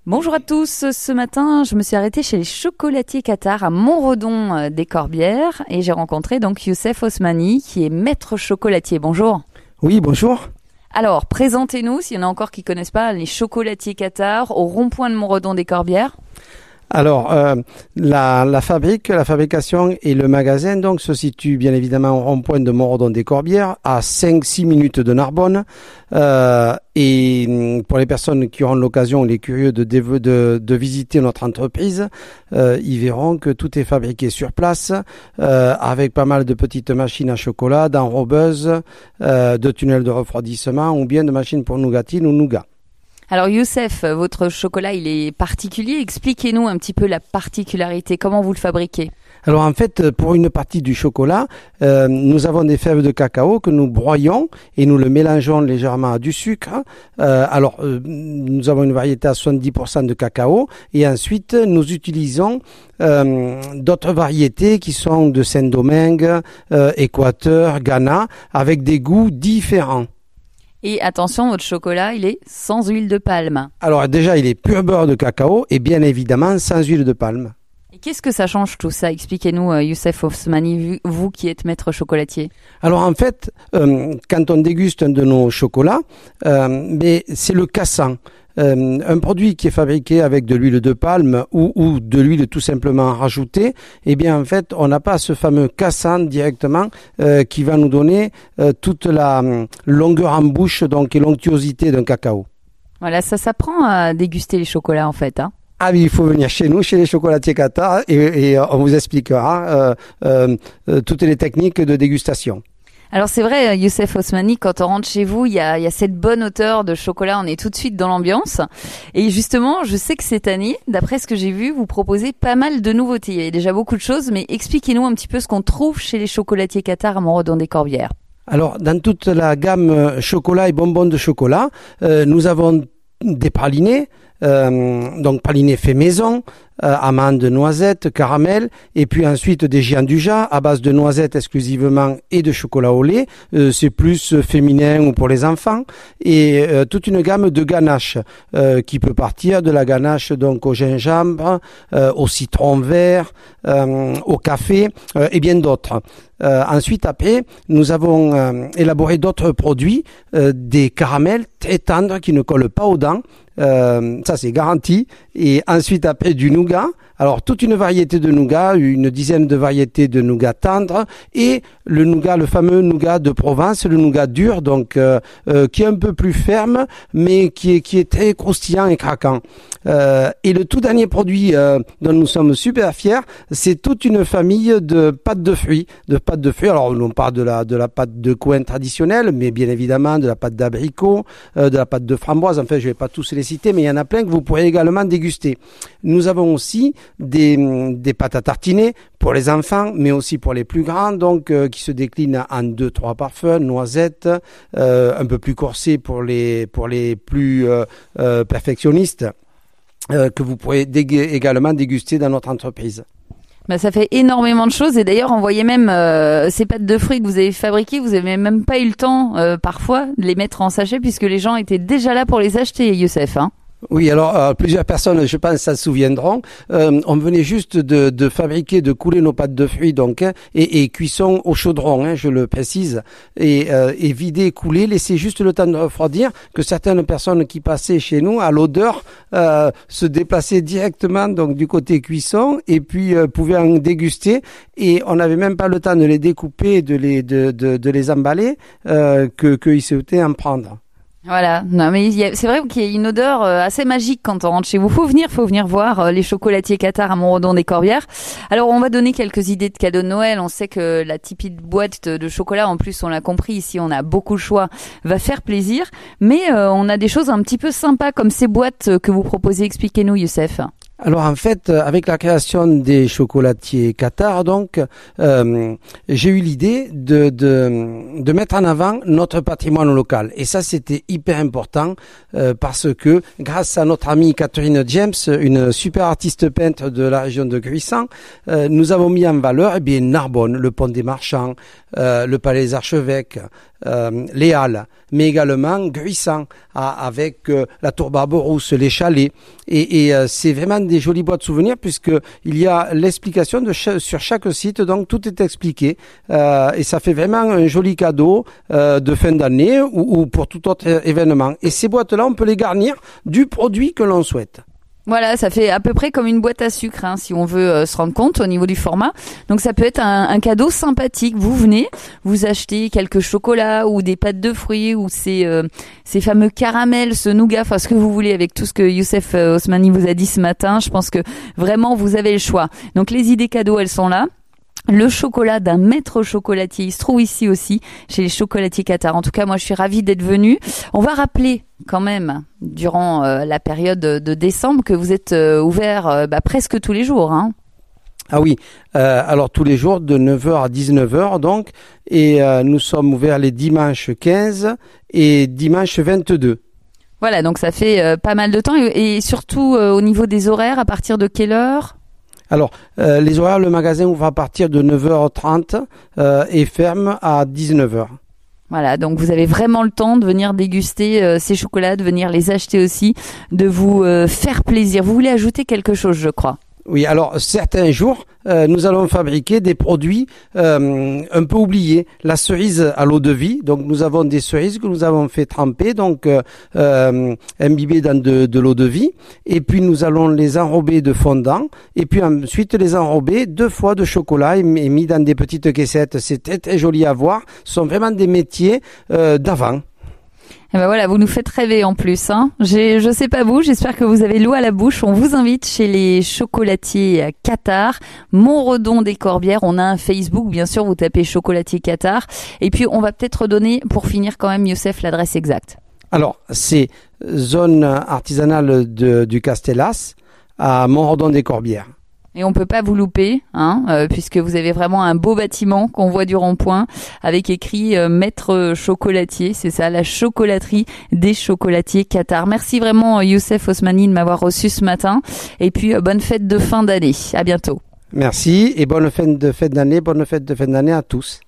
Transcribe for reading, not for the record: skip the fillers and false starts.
Bonjour à tous, ce matin je me suis arrêtée chez les chocolatiers Qatar à Montredon des Corbières et j'ai rencontré donc Youssef Osmani qui est maître chocolatier. Bonjour. Oui, bonjour. Alors présentez-nous, s'il y en a encore qui ne connaissent pas, les chocolatiers Qatar au rond-point de Montredon des Corbières. Alors, la fabrication et le magasin donc se situent bien évidemment au rond-point de Montredon des Corbières, à 5-6 minutes de Narbonne. Et pour les personnes qui auront l'occasion, les curieux de visiter notre entreprise, ils verront que tout est fabriqué sur place, avec pas mal de petites machines à chocolat, d'enrobeuses, de tunnels de refroidissement ou bien de machines pour nougatine ou nougat. Alors Youssef, votre chocolat il est particulier, expliquez-nous un petit peu la particularité, comment vous le fabriquez? Alors en fait, pour une partie du chocolat, nous avons des fèves de cacao que nous broyons et nous le mélangeons légèrement à du sucre. Nous avons une variété à 70% de cacao et ensuite nous utilisons d'autres variétés qui sont de Saint-Domingue, Équateur, Ghana, avec des goûts différents. Et attention, votre chocolat, il est sans huile de palme. Alors déjà, il est pur beurre de cacao et bien évidemment sans huile de palme. Et qu'est-ce que ça change tout ça? Expliquez-nous, Youssef Osmani, vous qui êtes maître chocolatier. Alors en fait, quand on déguste un de nos chocolats, c'est le cassant. Un produit qui est fabriqué avec de l'huile de palme ou de l'huile tout simplement rajoutée, eh bien en fait on n'a pas ce fameux cassant directement qui va nous donner toute la longueur en bouche donc et l'onctuosité d'un cacao. Voilà, ça s'apprend à déguster les chocolats en fait, hein. Ah oui, il faut venir chez nous, chez les chocolatiers Qatar et on vous expliquera toutes les techniques de dégustation. Alors c'est vrai, Youssef Osmani, quand on rentre chez vous, il y a cette bonne odeur de chocolat, on est tout de suite dans l'ambiance. Et justement, je sais que cette année, d'après ce que j'ai vu, vous proposez pas mal de nouveautés. Il y a déjà beaucoup de choses, mais expliquez-nous un petit peu ce qu'on trouve chez les chocolatiers Qatar à Montredon des Corbières. Alors, dans toute la gamme chocolat et bonbons de chocolat, nous avons des pralinés, donc pralinés faits maison, amandes, noisettes, caramel, et puis ensuite des gianduja à base de noisettes exclusivement et de chocolat au lait. C'est plus féminin ou pour les enfants, et toute une gamme de ganaches qui peut partir de la ganache donc au gingembre, au citron vert, au café et bien d'autres. Ensuite, après, nous avons élaboré d'autres produits, des caramels très tendres qui ne collent pas aux dents. Ça c'est garanti. Et ensuite après du nougat, alors toute une variété de nougat, une dizaine de variétés de nougat tendre et le nougat, le fameux nougat de Provence, le nougat dur, donc qui est un peu plus ferme mais qui est très croustillant et craquant. Et le tout dernier produit dont nous sommes super fiers, c'est toute une famille de pâtes de fruits. Alors on parle de la pâte de coin traditionnelle, mais bien évidemment de la pâte d'abricot, de la pâte de framboise. Enfin, je vais pas tous les citer, mais il y en a plein que vous pourrez également déguster. Nous avons aussi des pâtes à tartiner pour les enfants, mais aussi pour les plus grands, donc qui se déclinent en 2-3 parfums, noisettes, un peu plus corsés pour les plus perfectionnistes, que vous pourrez également déguster dans notre entreprise. Ça fait énormément de choses et d'ailleurs on voyait même ces pâtes de fruits que vous avez fabriquées, vous avez même pas eu le temps parfois de les mettre en sachet puisque les gens étaient déjà là pour les acheter, Youssef, hein. Oui, alors plusieurs personnes, je pense, s'en souviendront. On venait juste de fabriquer, de couler nos pâtes de fruits, donc, et cuisson au chaudron, je le précise, et vider, couler, laisser juste le temps de refroidir, que certaines personnes qui passaient chez nous, à l'odeur, se déplaçaient directement donc du côté cuisson, et puis pouvaient en déguster, et on n'avait même pas le temps de les découper, de les emballer, qu'ils souhaitaient en prendre. Voilà, non mais c'est vrai qu'il y a une odeur assez magique quand on rentre chez vous. Faut venir voir les chocolatiers Qatar à Montredon des Corbières. Alors on va donner quelques idées de cadeaux de Noël. On sait que la typique boîte de chocolat, en plus on l'a compris ici, on a beaucoup de choix, va faire plaisir. Mais on a des choses un petit peu sympas comme ces boîtes que vous proposez. Expliquez-nous, Youssef. Alors en fait, avec la création des chocolatiers Qatar, donc, j'ai eu l'idée de mettre en avant notre patrimoine local. Et ça, c'était hyper important parce que grâce à notre amie Catherine James, une super artiste peintre de la région de Gruissan, nous avons mis en valeur Narbonne, le pont des Marchands, le Palais des Archevêques, les Halles, mais également Gruissan, avec la Tour Barberousse, les Chalets. Et c'est vraiment des jolies boîtes souvenirs puisque il y a l'explication sur chaque site, donc tout est expliqué. Et ça fait vraiment un joli cadeau de fin d'année ou pour tout autre événement. Et ces boîtes-là, on peut les garnir du produit que l'on souhaite. Voilà, ça fait à peu près comme une boîte à sucre, hein, si on veut se rendre compte au niveau du format. Donc ça peut être un cadeau sympathique. Vous venez, vous achetez quelques chocolats ou des pâtes de fruits ou ces fameux caramels, ce nougat, enfin ce que vous voulez avec tout ce que Youssef Osmani vous a dit ce matin. Je pense que vraiment vous avez le choix. Donc les idées cadeaux, elles sont là. Le chocolat d'un maître chocolatier, il se trouve ici aussi, chez les chocolatiers Qatar. En tout cas, moi, je suis ravie d'être venue. On va rappeler quand même, durant la période de décembre, que vous êtes ouvert presque tous les jours. Hein. Ah oui, alors tous les jours de 9h à 19h donc, et nous sommes ouverts les dimanches 15 et dimanche 22. Voilà, donc ça fait pas mal de temps et surtout au niveau des horaires, à partir de quelle heure ? Alors, les horaires, le magasin ouvre à partir de 9h30 et ferme à 19h. Voilà, donc vous avez vraiment le temps de venir déguster ces chocolats, de venir les acheter aussi, de vous faire plaisir. Vous voulez ajouter quelque chose, je crois ? Oui, alors certains jours, nous allons fabriquer des produits un peu oubliés. La cerise à l'eau de vie, donc nous avons des cerises que nous avons fait tremper, donc imbibées dans de l'eau de vie, et puis nous allons les enrober de fondant, et puis ensuite les enrober 2 fois de chocolat et mis dans des petites caissettes. C'est très très joli à voir. Ce sont vraiment des métiers d'avant. Et ben voilà, vous nous faites rêver en plus. Hein. Je sais pas vous, j'espère que vous avez l'eau à la bouche. On vous invite chez les chocolatiers Qatar, Montredon des Corbières. On a un Facebook, bien sûr, vous tapez chocolatier Qatar. Et puis on va peut-être redonner, pour finir quand même, Youssef, l'adresse exacte. Alors, c'est zone artisanale du Castellas à Montredon des Corbières. Et on peut pas vous louper, hein, puisque vous avez vraiment un beau bâtiment qu'on voit du rond-point avec écrit Maître Chocolatier. C'est ça, la chocolaterie des chocolatiers Qatar. Merci vraiment Youssef Osmani de m'avoir reçu ce matin. Et puis bonne fête de fin d'année. À bientôt. Merci et bonne fête de fin d'année à tous.